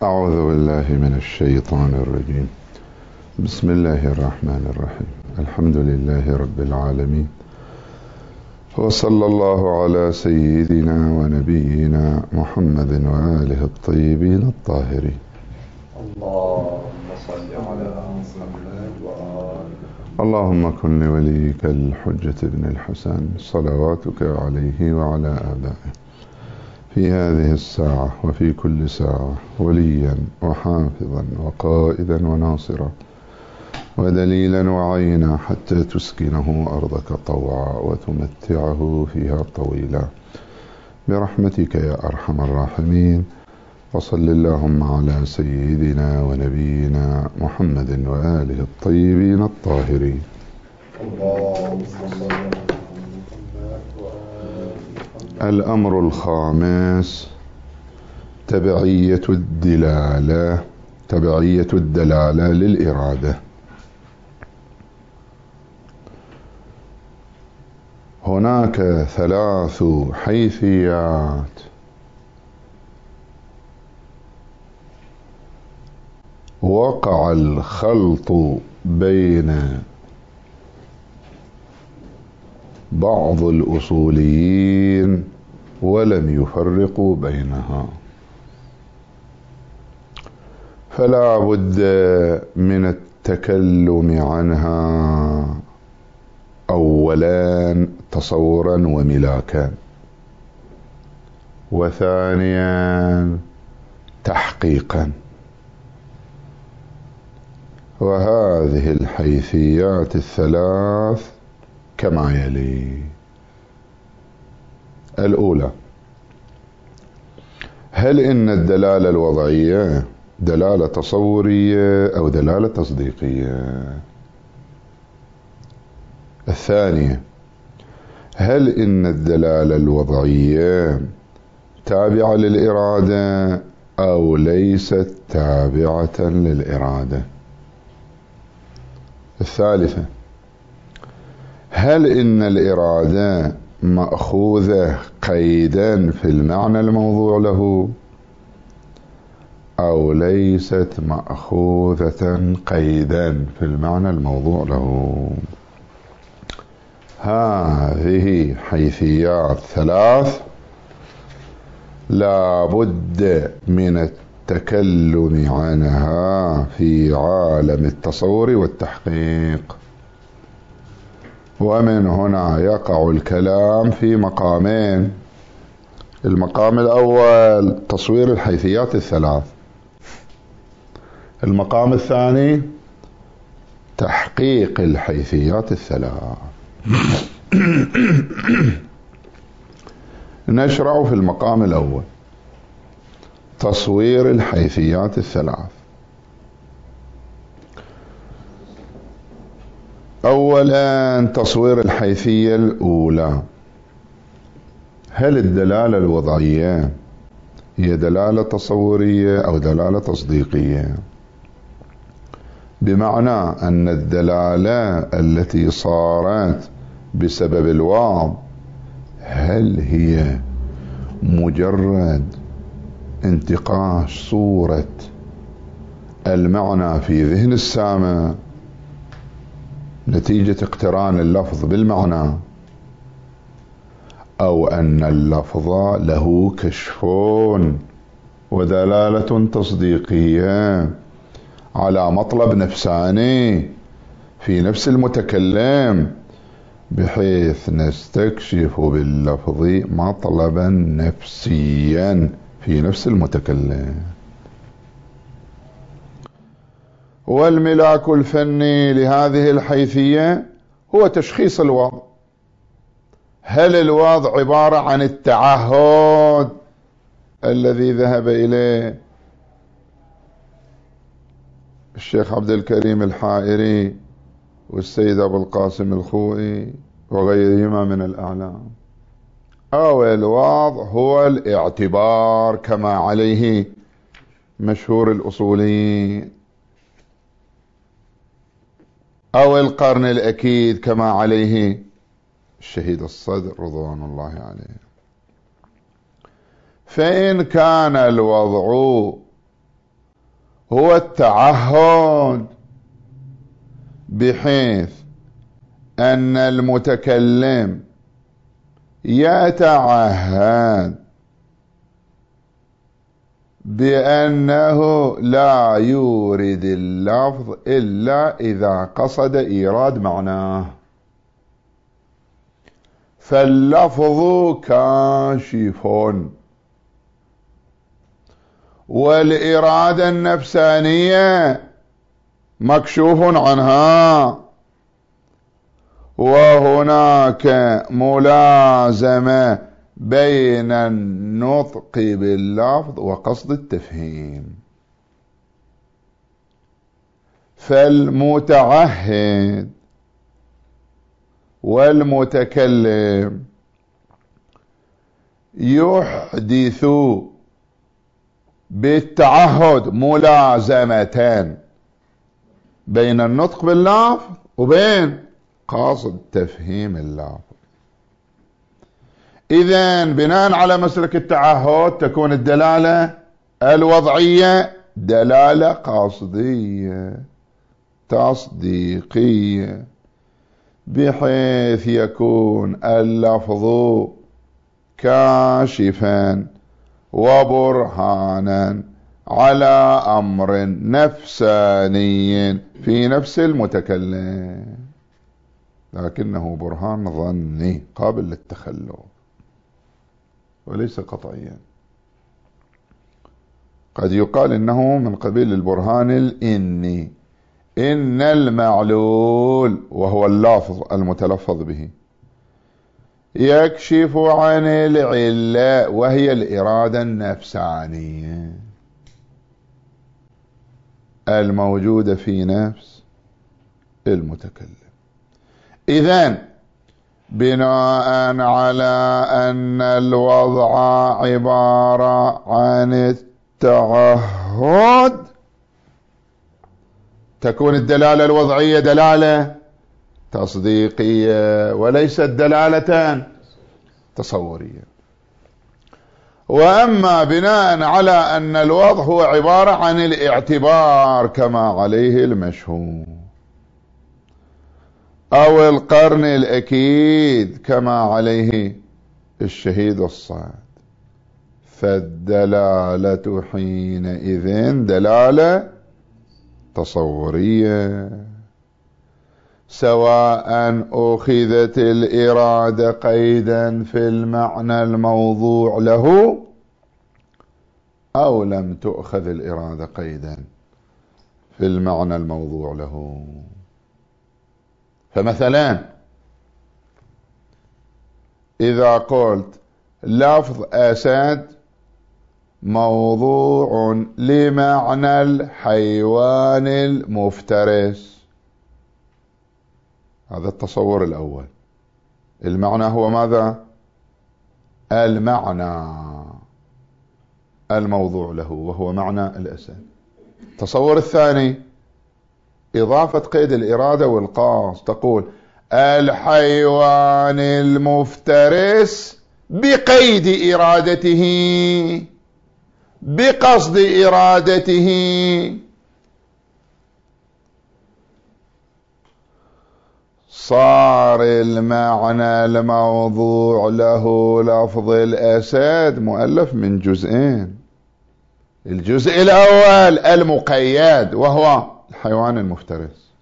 أعوذ بالله من الشيطان الرجيم. بسم الله الرحمن الرحيم. الحمد لله رب العالمين، وصلى الله على سيدنا ونبينا محمد وآله الطيبين الطاهرين. اللهم صل على محمد وآله. اللهم كن لوليك الحجة بن الحسن صلواتك عليه وعلى آبائه في هذه الساعة وفي كل ساعة وليا وحافظا وقائدا وناصرا ودليلا وعينا حتى تسكنه أرضك طوعا وتمتعه فيها طويلا برحمتك يا أرحم الراحمين. وصل اللهم على سيدنا ونبينا محمد وآله الطيبين الطاهرين. اللهم صل على محمد وآله. الأمر الخامس تبعية الدلالة للإرادة. هناك ثلاث حيثيات وقع الخلط بين بعض الأصوليين ولم يفرقوا بينها، فلا بد من التكلم عنها أولا تصورا وملاكا، وثانيا تحقيقا. وهذه الحيثيات الثلاث كما يلي: الأولى، هل إن الدلالة الوضعية دلالة تصورية أو دلالة تصديقية؟ الثانية، هل إن الدلالة الوضعية تابعة للإرادة أو ليست تابعة للإرادة؟ الثالثة، هل إن الإرادة مأخوذة قيدا في المعنى الموضوع له أو ليست مأخوذة قيدا في المعنى الموضوع له؟ هذه حيثيات ثلاث لا بد من التكلم عنها في عالم التصور والتحقيق. ومن هنا يقع الكلام في مقامين: المقام الأول تصوير الحيثيات الثلاث، المقام الثاني تحقيق الحيثيات الثلاث. نشرع في المقام الأول تصوير الحيثيات الثلاث. أولا تصوير الحيثية الأولى: هل الدلالة الوضعية هي دلالة تصورية أو دلالة تصديقية؟ بمعنى أن الدلالة التي صارت بسبب الوضع هل هي مجرد انتقاش صورة المعنى في ذهن السامع نتيجة اقتران اللفظ بالمعنى، أو أن اللفظ له كشف ودلالة تصديقية على مطلب نفساني في نفس المتكلم، بحيث نستكشف باللفظ مطلبا نفسيا في نفس المتكلم. والملاك الفني لهذه الحيثية هو تشخيص الوضع. هل الوضع عبارة عن التعهد الذي ذهب إليه الشيخ عبد الكريم الحائري والسيد أبو القاسم الخوئي وغيرهما من الأعلام، أو الوضع هو الاعتبار كما عليه مشهور الأصوليين، أو القرن الأكيد كما عليه الشهيد الصدر رضوان الله عليه. فإن كان الوضع هو التعهد، بحيث أن المتكلم يتعهد بأنه لا يورد اللفظ إلا إذا قصد إيراد معناه. فاللفظ كاشف، والإرادة النفسانية مكشوف عنها، وهناك ملازمة بين النطق باللفظ وقصد التفهيم. فالمتعهد والمتكلم يحدث بالتعهد ملازمتان بين النطق باللفظ وبين قصد تفهيم اللفظ. إذن بناء على مسلك التعهد تكون الدلالة الوضعية دلالة قصدية تصديقية، بحيث يكون اللفظ كاشفا وبرهانا على أمر نفساني في نفس المتكلم، لكنه برهان ظني قابل للتخلف وليس قطعيا. قد يقال إنه من قبيل البرهان الإني، إن المعلول وهو اللفظ المتلفظ به يكشف عن العلة وهي الإرادة النفسانية الموجودة في نفس المتكلم. إذن بناء على أن الوضع عبارة عن التعهد تكون الدلالة الوضعية دلالة تصديقية وليست دلالة تصورية. وأما بناء على أن الوضع هو عبارة عن الاعتبار كما عليه المشهور أو القرن الأكيد كما عليه الشهيد الصاد، فالدلالة حينئذ دلالة تصورية، سواء أخذت الإرادة قيدا في المعنى الموضوع له أو لم تؤخذ الإرادة قيدا في المعنى الموضوع له. فمثلا إذا قلت لفظ أسد موضوع لمعنى الحيوان المفترس، هذا التصور الأول. المعنى هو ماذا؟ المعنى الموضوع له وهو معنى الأسد. التصور الثاني إضافة قيد الإرادة والقصد، تقول الحيوان المفترس بقيد إرادته بقصد إرادته، صار المعنى الموضوع له لفظ الأسد مؤلف من جزئين. الجزء الأول المقيد وهو الحيوان المفترس،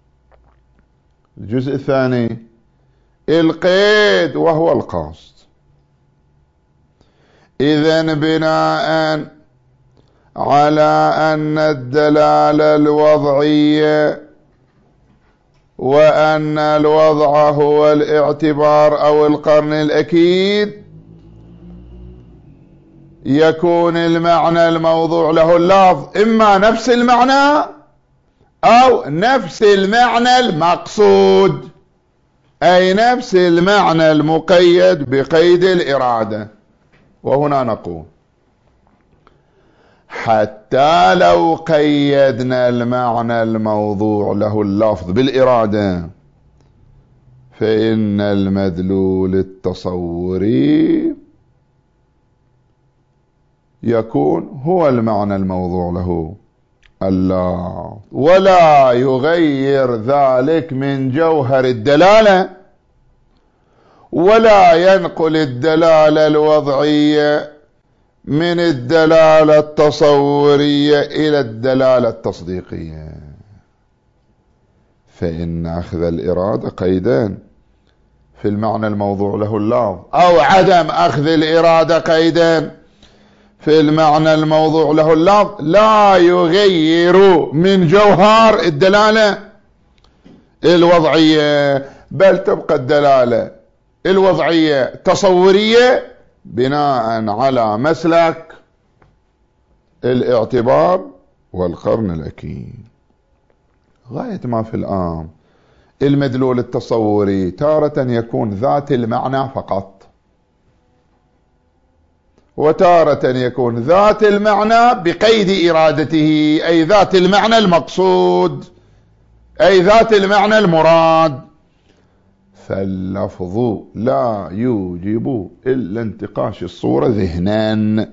الجزء الثاني القيد وهو القصد. إذن بناء على أن الدلالة الوضعية وأن الوضع هو الاعتبار أو القرن الأكيد، يكون المعنى الموضوع له اللفظ إما نفس المعنى أو نفس المعنى المقصود، أي نفس المعنى المقيد بقيد الإرادة. وهنا نقول حتى لو قيدنا المعنى الموضوع له اللفظ بالإرادة فإن المدلول التصوري يكون هو المعنى الموضوع له اللفظ، ولا يغير ذلك من جوهر الدلالة، ولا ينقل الدلالة الوضعية من الدلالة التصورية إلى الدلالة التصديقية. فإن أخذ الإرادة قيدان: في المعنى الموضوع له اللفظ، أو عدم أخذ الإرادة قيدان في المعنى الموضوع له اللفظ، لا يغير من جوهر الدلالة الوضعية، بل تبقى الدلالة الوضعية تصورية بناء على مسلك الاعتبار والقرن الأكيد. غاية ما في الآن المدلول التصوري تارة يكون ذات المعنى فقط، وتارة يكون ذات المعنى بقيد إرادته، أي ذات المعنى المقصود، أي ذات المعنى المراد. فاللفظ لا يوجب إلا انتقاش الصورة ذهنا،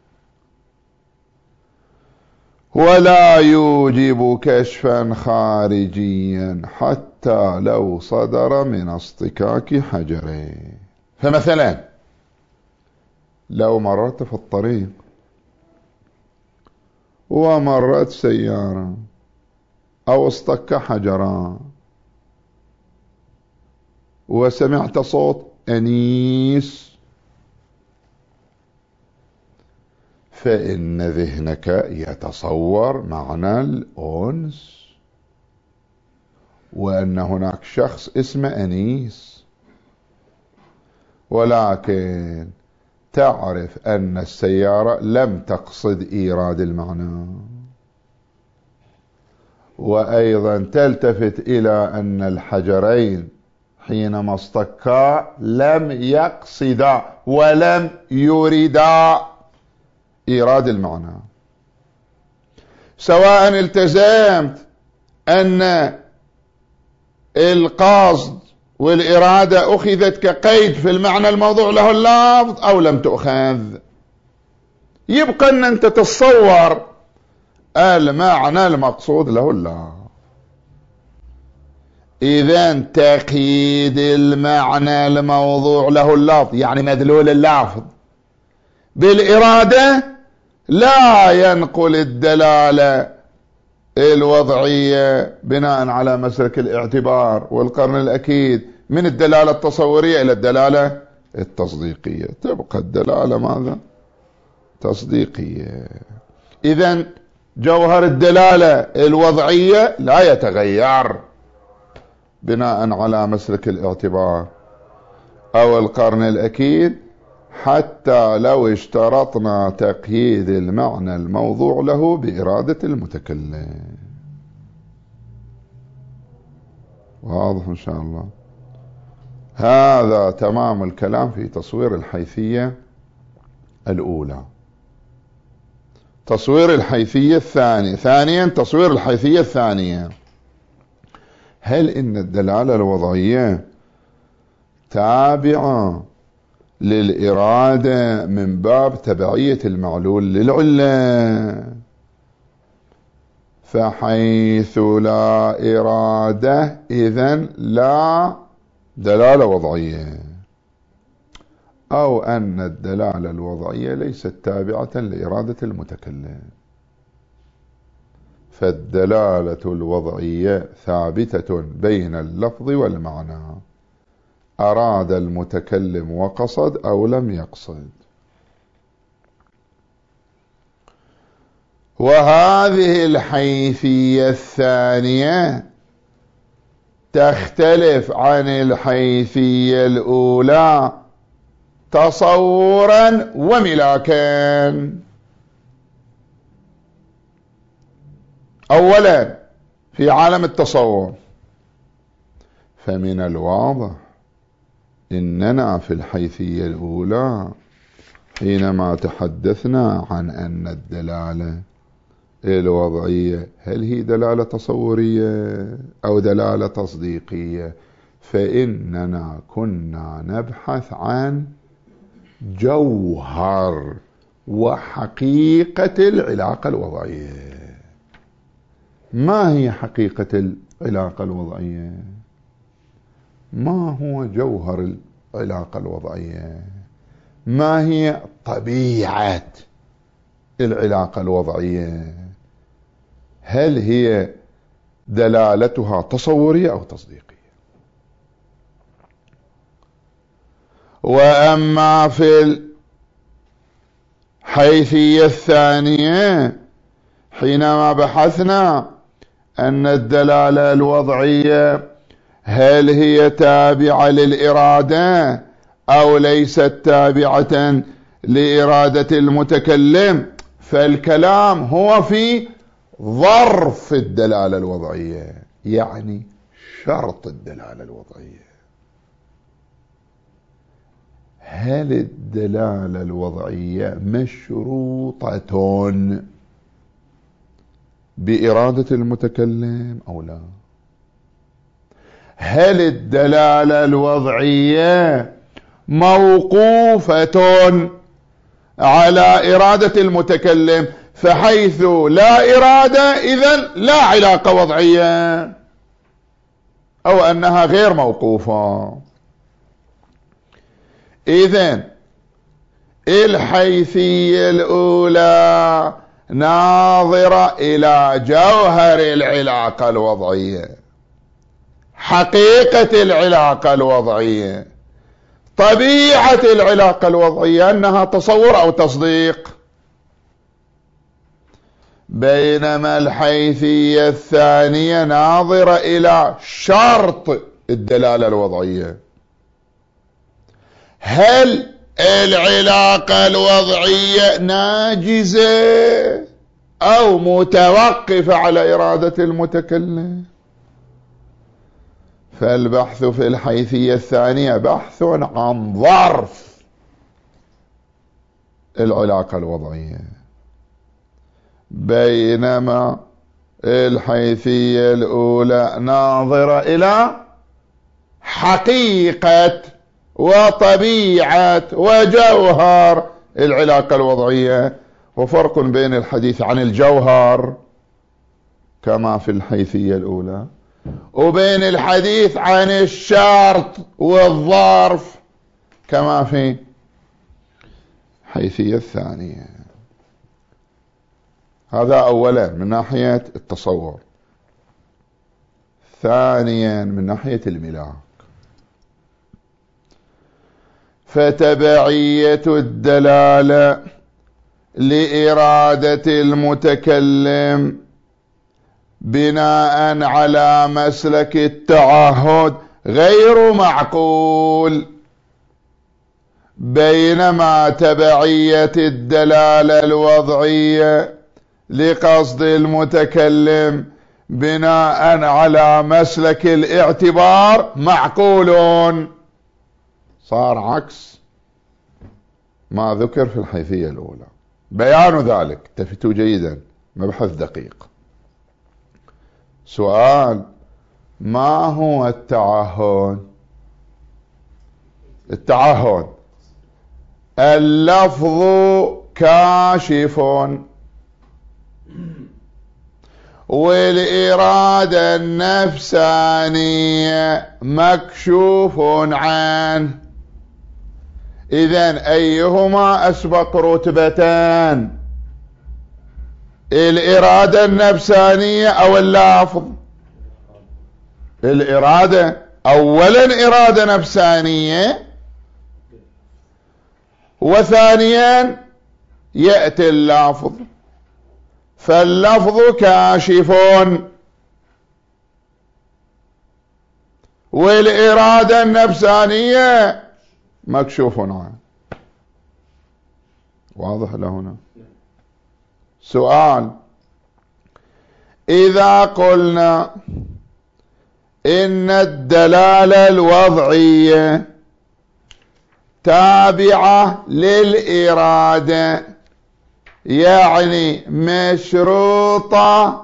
ولا يوجب كشفا خارجيا حتى لو صدر من اصطكاك حجرين. فمثلا لو مررت في الطريق ومرت سيارة أو اصطك حجران وسمعت صوت أنيس، فإن ذهنك يتصور معنى الأنس، وأن هناك شخص اسمه أنيس، ولكن تعرف أن السيارة لم تقصد إيراد المعنى، وأيضا تلتفت إلى أن الحجرين حينما اصطكا لم يقصدا ولم يريدا إيراد المعنى. سواء التزمت أن القصد والإرادة أخذت كقيد في المعنى الموضوع له اللفظ أو لم تؤخذ، يبقى أن أنت تتصور المعنى المقصود له اللفظ. إذن تقييد المعنى الموضوع له اللفظ يعني مدلول اللفظ بالإرادة لا ينقل الدلالة الوضعية بناء على مسلك الاعتبار والقرن الأكيد من الدلالة التصورية إلى الدلالة التصديقية، تبقى الدلالة ماذا؟ تصديقية. إذن جوهر الدلالة الوضعية لا يتغير بناء على مسلك الاعتبار أو القرن الأكيد، حتى لو اشترطنا تقييد المعنى الموضوع له بإرادة المتكلم. واضح إن شاء الله؟ هذا تمام الكلام في تصوير الحيثية الأولى. تصوير الحيثية الثانية. ثانيا تصوير الحيثية الثانية: هل إن الدلالة الوضعية تابعة للإرادة من باب تبعية المعلول للعلة؟ فحيث لا إرادة إذن لا دلالة وضعية، أو أن الدلالة الوضعية ليست تابعة لإرادة المتكلم، فالدلالة الوضعية ثابتة بين اللفظ والمعنى، أراد المتكلم وقصد أو لم يقصد. وهذه الحيثية الثانية تختلف عن الحيثية الأولى تصورا وملاكا. أولا في عالم التصور، فمن الواضح إننا في الحيثية الأولى حينما تحدثنا عن أن الدلالة الوضعية هل هي دلالة تصورية أو دلالة تصديقية، فإننا كنا نبحث عن جوهر وحقيقة العلاقة الوضعية. ما هي حقيقة العلاقة الوضعية؟ ما هو جوهر العلاقة الوضعية؟ ما هي طبيعة العلاقة الوضعية؟ هل هي دلالتها تصورية أو تصديقية؟ وأما في الحيثية الثانية حينما بحثنا أن الدلالة الوضعية هل هي تابعة للإرادة أو ليست تابعة لإرادة المتكلم، فالكلام هو في ظرف الدلالة الوضعية، يعني شرط الدلالة الوضعية. هل الدلالة الوضعية مشروطة بإرادة المتكلم أو لا؟ هل الدلالة الوضعية موقوفة على إرادة المتكلم، فحيث لا إرادة إذن لا علاقة وضعية، أو أنها غير موقوفة؟ إذن الحيثية الأولى ناظرة إلى جوهر العلاقة الوضعية، حقيقة العلاقة الوضعية، طبيعة العلاقة الوضعية، أنها تصور أو تصديق. بينما الحيثية الثانية ناظرة إلى شرط الدلالة الوضعية، هل العلاقة الوضعية ناجزة أو متوقفة على إرادة المتكلم؟ فالبحث في الحيثية الثانية بحث عن ظرف العلاقة الوضعية، بينما الحيثية الأولى ناظرة إلى حقيقة وطبيعة وجوهر العلاقة الوضعية. وفرق بين الحديث عن الجوهر كما في الحيثية الأولى وبين الحديث عن الشرط والظرف كما في الحيثية الثانية. هذا أولا من ناحية التصور. ثانيا من ناحية الملاك، فتبعية الدلالة لإرادة المتكلم بناء على مسلك التعهد غير معقول، بينما تبعية الدلالة الوضعية لقصد المتكلم بناء على مسلك الاعتبار معقول. صار عكس ما ذكر في الحيثية الأولى. بيان ذلك، التفتوا جيدا، مبحث دقيق. سؤال: ما هو التعهد؟ التعهد اللفظ كاشف والإرادة النفسانية مكشوف عنه، إذن أيهما أسبق رتبتان، الإرادة النفسانية أو اللفظ؟ الإرادة. أولا إرادة نفسانية، وثانيا يأتي اللفظ، فاللفظ كاشف والإرادة النفسانية مكشوف عنه. واضح لهنا؟ سؤال: إذا قلنا إن الدلالة الوضعية تابعة للإرادة، يعني مشروطة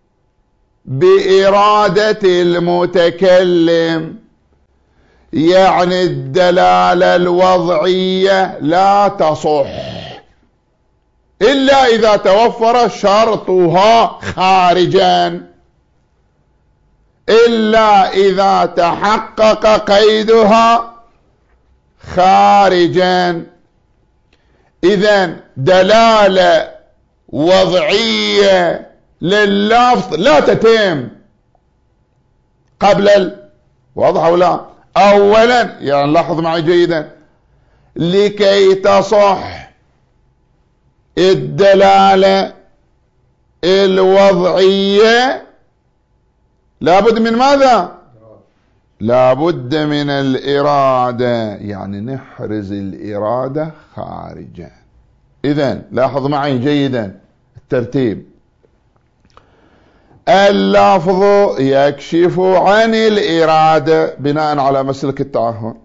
بإرادة المتكلم، يعني الدلالة الوضعية لا تصح إلا إذا توفر شرطها خارجا. إلا إذا تحقق قيدها خارجا. إذن دلالة وضعية لللفظ لا تتم قبل واضح أو لا؟ أولا يعني لاحظ معي جيدا، لكي تصح الدلالة الوضعية لابد من ماذا؟ لابد من الإرادة، يعني نحرز الإرادة خارجا. إذن لاحظ معي جيدا الترتيب: اللفظ يكشف عن الإرادة بناء على مسلك التعهد،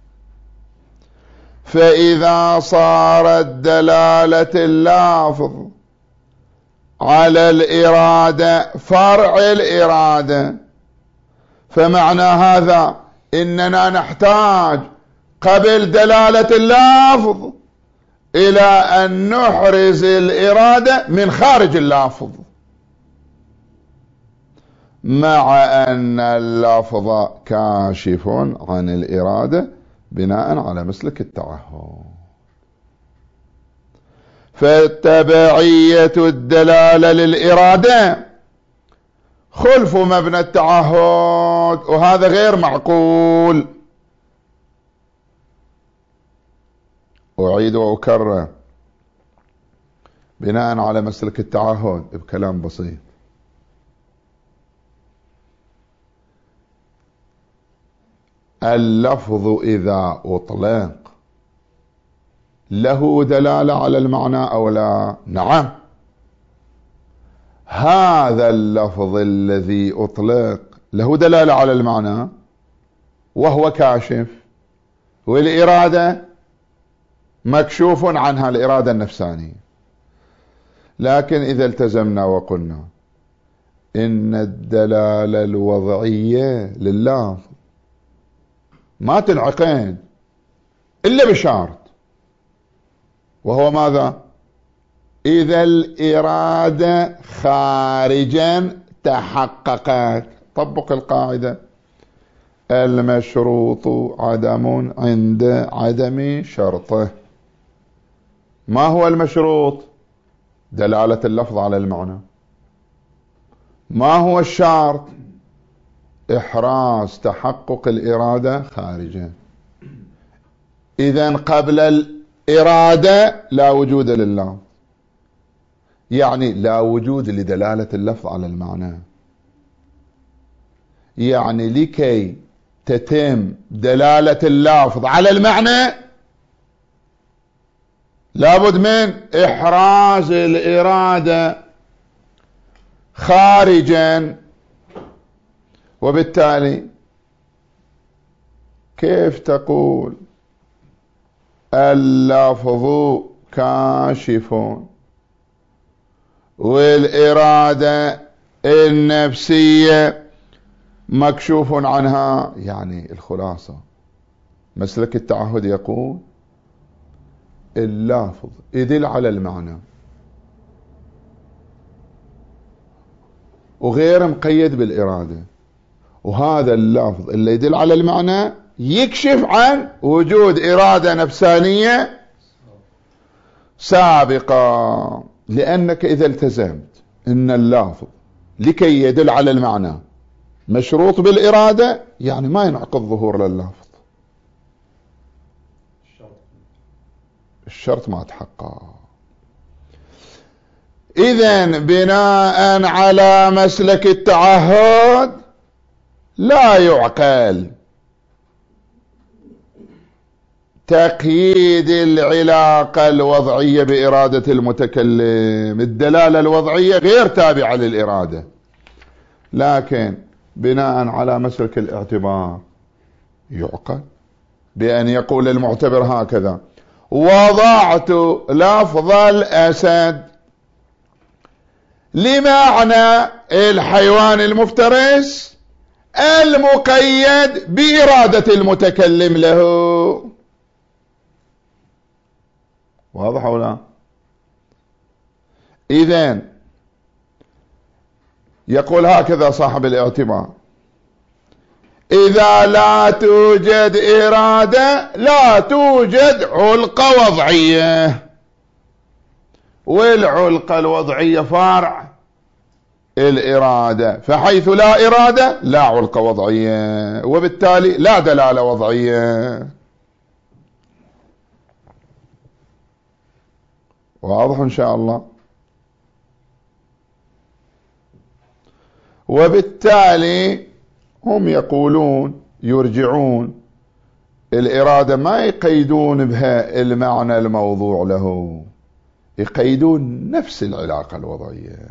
فإذا صارت دلالة اللفظ على الإرادة فرع الإرادة، فمعنى هذا إننا نحتاج قبل دلالة اللفظ إلى أن نحرز الإرادة من خارج اللفظ، مع أن اللفظ كاشف عن الإرادة بناء على مسلك التعهد. فتبعية الدلالة للإرادة خلف مبنى التعهد، وهذا غير معقول. أعيد وأكرر بناء على مسلك التعهد بكلام بسيط: اللفظ إذا أطلق له دلالة على المعنى أو لا؟ نعم. هذا اللفظ الذي أطلق له دلالة على المعنى وهو كاشف، والإرادة مكشوف عنها، الإرادة النفسانية. لكن إذا التزمنا وقلنا إن الدلالة الوضعية لله ما تنعقد إلا بشرط، وهو ماذا؟ إذا الإرادة خارجا تحققت. طبق القاعدة: المشروط عدم عند عدم شرطه. ما هو المشروط؟ دلالة اللفظ على المعنى. ما هو الشرط؟ إحراز تحقق الإرادة خارجا. إذن قبل الإرادة لا وجود لله، يعني لا وجود لدلالة اللفظ على المعنى. يعني لكي تتم دلالة اللفظ على المعنى لابد من إحراز الإرادة خارجا. وبالتالي كيف تقول اللفظ كاشف والإرادة النفسية مكشوف عنها؟ يعني الخلاصة مسلك التعهد يقول اللفظ يدل على المعنى وغير مقيد بالإرادة، وهذا اللفظ اللي يدل على المعنى يكشف عن وجود إرادة نفسانية سابقة. لأنك إذا التزمت إن اللفظ لكي يدل على المعنى مشروط بالإرادة، يعني ما ينعقد ظهور لللفظ، الشرط ما تحقق. إذن بناء على مسلك التعهد لا يعقل تقييد العلاقة الوضعية بإرادة المتكلم. الدلالة الوضعية غير تابعة للإرادة، لكن بناء على مسلك الاعتبار يعقل بأن يقول المعتبر هكذا: وضعت لفظ الأسد لمعنى الحيوان المفترس المقيد بإرادة المتكلم له. واضح ولا؟ إذن يقول هكذا صاحب الاعتبار: إذا لا توجد إرادة لا توجد علقة وضعية، والعلقة الوضعية فرع الإرادة، فحيث لا إرادة لا علقة وضعية، وبالتالي لا دلالة وضعية. واضح إن شاء الله. وبالتالي هم يقولون يرجعون الإرادة ما يقيدون بها المعنى الموضوع له، يقيدون نفس العلاقة الوضعية،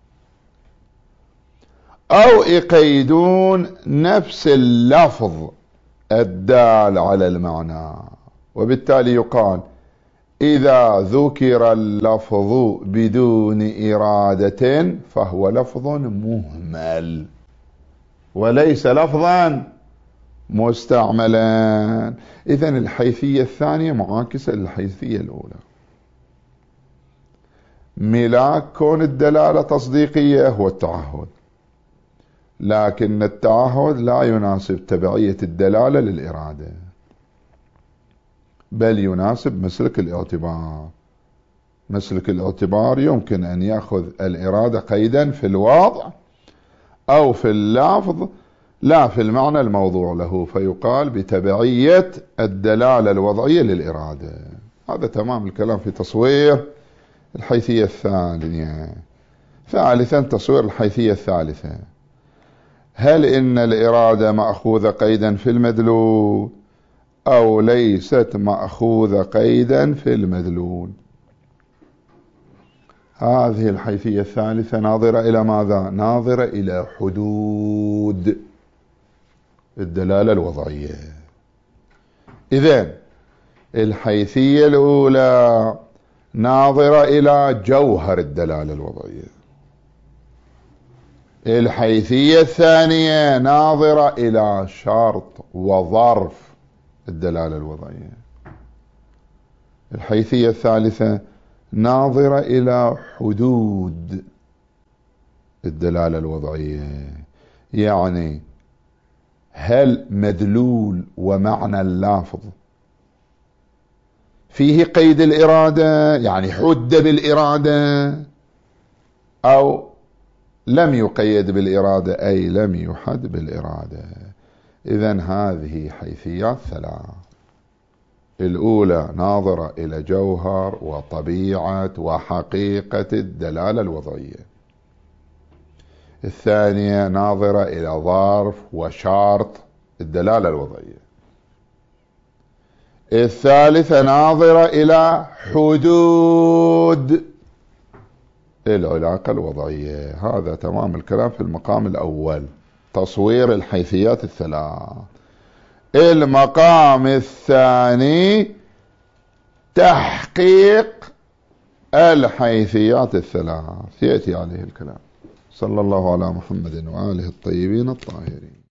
أو يقيدون نفس اللفظ الدال على المعنى. وبالتالي يقال إذا ذكر اللفظ بدون إرادة فهو لفظ مهمل وليس لفظا مستعملا. إذن الحيثية الثانية معاكسة للحيثية الأولى. ملاك كون الدلالة تصديقية هو التعهد، لكن التعهد لا يناسب تبعية الدلالة للإرادة، بل يناسب مسلك الاعتبار. مسلك الاعتبار يمكن أن يأخذ الإرادة قيدا في الوضع أو في اللفظ لا في المعنى الموضوع له، فيقال بتبعية الدلالة الوضعية للإرادة. هذا تمام الكلام في تصوير الحيثية الثانية. ثالثا تصوير الحيثية الثالثة، هل إن الإرادة مأخوذة قيدا في المدلول أو ليست مأخوذة قيدا في المدلول؟ هذه الحيثية الثالثة ناظرة إلى ماذا؟ ناظرة إلى حدود الدلالة الوضعية. إذن الحيثية الأولى ناظرة إلى جوهر الدلالة الوضعية، الحيثية الثانية ناظرة إلى شرط وظرف الدلالة الوضعية، الحيثية الثالثة ناظرة إلى حدود الدلالة الوضعية. يعني هل مدلول ومعنى اللافظ فيه قيد الإرادة، يعني حد بالإرادة، أو لم يقيد بالإرادة أي لم يحد بالإرادة؟ إذن هذه حيثيات ثلاث. الأولى ناظرة إلى جوهر وطبيعة وحقيقة الدلالة الوضعية، الثانية ناظرة إلى ظرف وشرط الدلالة الوضعية، الثالثة ناظرة إلى حدود العلاقة الوضعية. هذا تمام الكلام في المقام الأول، تصوير الحيثيات الثلاث. المقام الثاني تحقيق الحيثيات الثلاث، يأتي عليه الكلام. صلى الله على محمد وآله الطيبين الطاهرين.